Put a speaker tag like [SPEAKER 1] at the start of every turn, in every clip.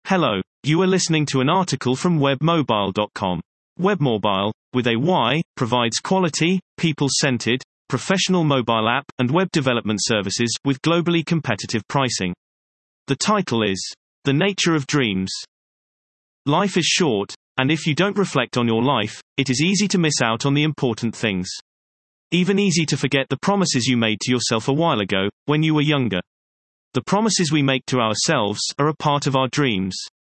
[SPEAKER 1] Hello, you are listening to an article from webmobile.com. Webmobile, with a Y, provides quality, people-centered, professional mobile app and web development services with globally competitive pricing. The title is The Nature of Dreams. Life is short, and if you don't reflect on your life, it is easy to miss out on the important things. Even easy to forget the promises you made to yourself a while ago, when you were younger. The promises we make to ourselves are a part of our dreams.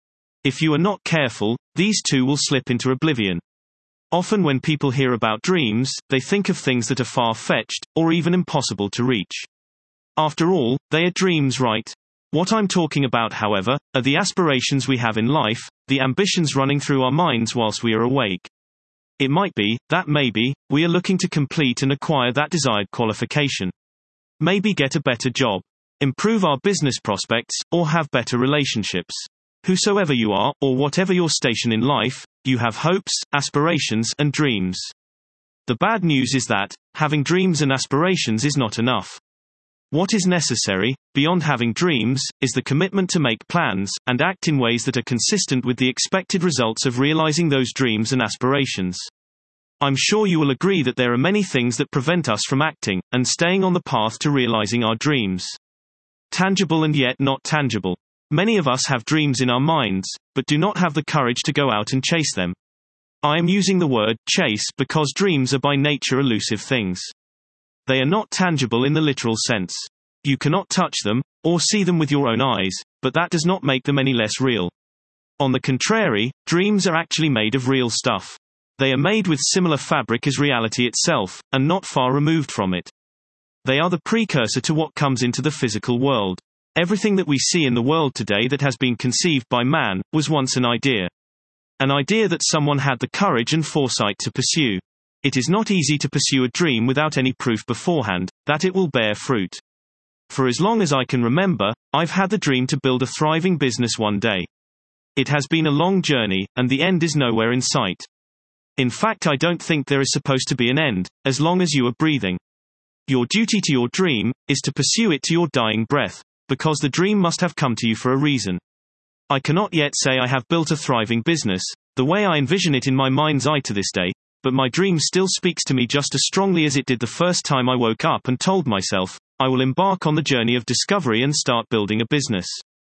[SPEAKER 1] If you are not careful, these too will slip into oblivion. Often when people hear about dreams, they think of things that are far-fetched, or even impossible to reach. After all, they are dreams, right? What I'm talking about, however, are the aspirations we have in life, the ambitions running through our minds whilst we are awake. It might be, that maybe, we are looking to complete and acquire that desired qualification. Maybe get a better job. Improve our business prospects, or have better relationships. Whosoever you are, or whatever your station in life, you have hopes, aspirations, and dreams. The bad news is that, having dreams and aspirations is not enough. What is necessary, beyond having dreams, is the commitment to make plans, and act in ways that are consistent with the expected results of realizing those dreams and aspirations. I'm sure you will agree that there are many things that prevent us from acting, and staying on the path to realizing our dreams. Tangible and yet not tangible. Many of us have dreams in our minds, but do not have the courage to go out and chase them. I am using the word chase because dreams are by nature elusive things. They are not tangible in the literal sense. You cannot touch them, or see them with your own eyes, but that does not make them any less real. On the contrary, dreams are actually made of real stuff. They are made with similar fabric as reality itself, and not far removed from it. They are the precursor to what comes into the physical world. Everything that we see in the world today that has been conceived by man, was once an idea. An idea that someone had the courage and foresight to pursue. It is not easy to pursue a dream without any proof beforehand, that it will bear fruit. For as long as I can remember, I've had the dream to build a thriving business one day. It has been a long journey, and the end is nowhere in sight. In fact, I don't think there is supposed to be an end, as long as you are breathing. Your duty to your dream, is to pursue it to your dying breath, because the dream must have come to you for a reason. I cannot yet say I have built a thriving business, the way I envision it in my mind's eye to this day, but my dream still speaks to me just as strongly as it did the first time I woke up and told myself, I will embark on the journey of discovery and start building a business.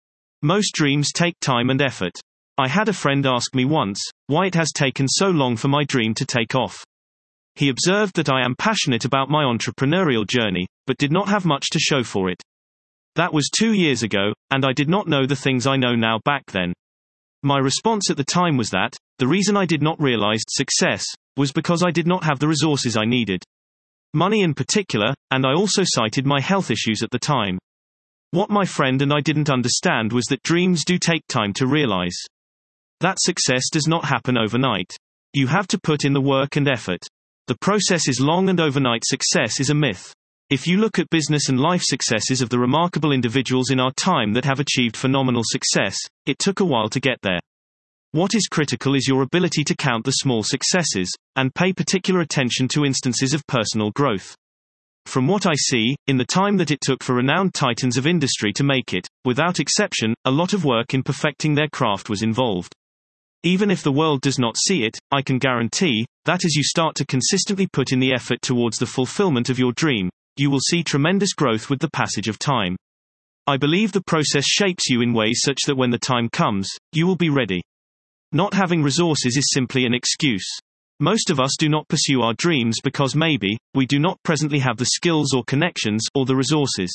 [SPEAKER 1] Most dreams take time and effort. I had a friend ask me once, why it has taken so long for my dream to take off. He observed that I am passionate about my entrepreneurial journey, but did not have much to show for it. That was 2 years ago, and I did not know the things I know now back then. My response at the time was that, the reason I did not realize success, was because I did not have the resources I needed. Money in particular, and I also cited my health issues at the time. What my friend and I didn't understand was that dreams do take time to realize. That success does not happen overnight. You have to put in the work and effort. The process is long and overnight success is a myth. If you look at business and life successes of the remarkable individuals in our time that have achieved phenomenal success, it took a while to get there. What is critical is your ability to count the small successes, and pay particular attention to instances of personal growth. From what I see, in the time that it took for renowned titans of industry to make it, without exception, a lot of work in perfecting their craft was involved. Even if the world does not see it, I can guarantee, that as you start to consistently put in the effort towards the fulfillment of your dream, you will see tremendous growth with the passage of time. I believe the process shapes you in ways such that when the time comes, you will be ready. Not having resources is simply an excuse. Most of us do not pursue our dreams because maybe, we do not presently have the skills or connections, or the resources.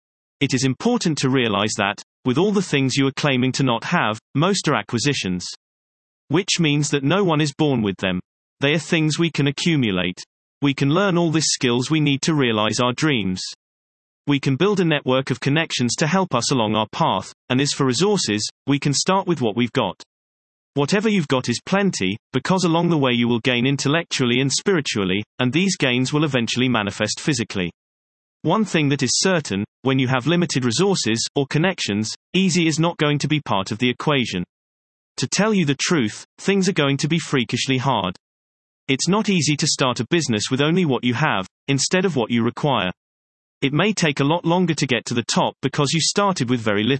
[SPEAKER 1] It is important to realize that, with all the things you are claiming to not have, most are acquisitions. Which means that no one is born with them. They are things we can accumulate. We can learn all the skills we need to realize our dreams. We can build a network of connections to help us along our path, and as for resources, we can start with what we've got. Whatever you've got is plenty, because along the way you will gain intellectually and spiritually, and these gains will eventually manifest physically. One thing that is certain, when you have limited resources, or connections, easy is not going to be part of the equation. To tell you the truth, things are going to be freakishly hard. It's not easy to start a business with only what you have, instead of what you require. It may take a lot longer to get to the top because you started with very little,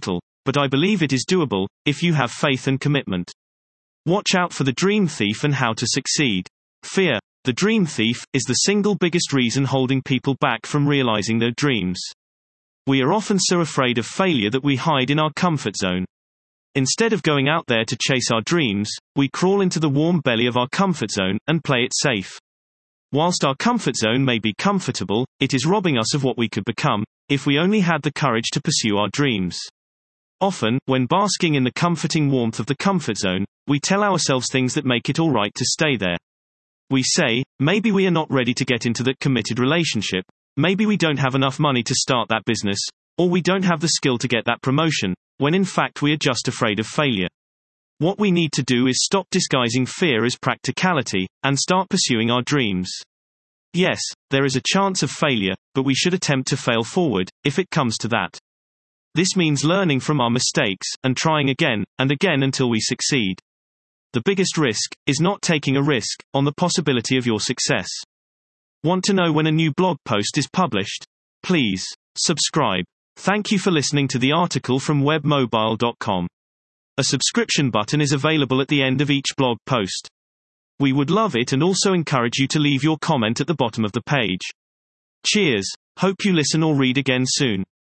[SPEAKER 1] but I believe it is doable, if you have faith and commitment. Watch out for the dream thief and how to succeed. Fear. The dream thief is the single biggest reason holding people back from realizing their dreams. We are often so afraid of failure that we hide in our comfort zone. Instead of going out there to chase our dreams, we crawl into the warm belly of our comfort zone and play it safe. Whilst our comfort zone may be comfortable, it is robbing us of what we could become, if we only had the courage to pursue our dreams. Often, when basking in the comforting warmth of the comfort zone, we tell ourselves things that make it alright to stay there. We say, maybe we are not ready to get into that committed relationship, maybe we don't have enough money to start that business, or we don't have the skill to get that promotion, when in fact we are just afraid of failure. What we need to do is stop disguising fear as practicality, and start pursuing our dreams. Yes, there is a chance of failure, but we should attempt to fail forward, if it comes to that. This means learning from our mistakes, and trying again, and again until we succeed. The biggest risk is not taking a risk on the possibility of your success. Want to know when a new blog post is published? Please subscribe. Thank you for listening to the article from webmobile.com. A subscription button is available at the end of each blog post. We would love it and also encourage you to leave your comment at the bottom of the page. Cheers. Hope you listen or read again soon.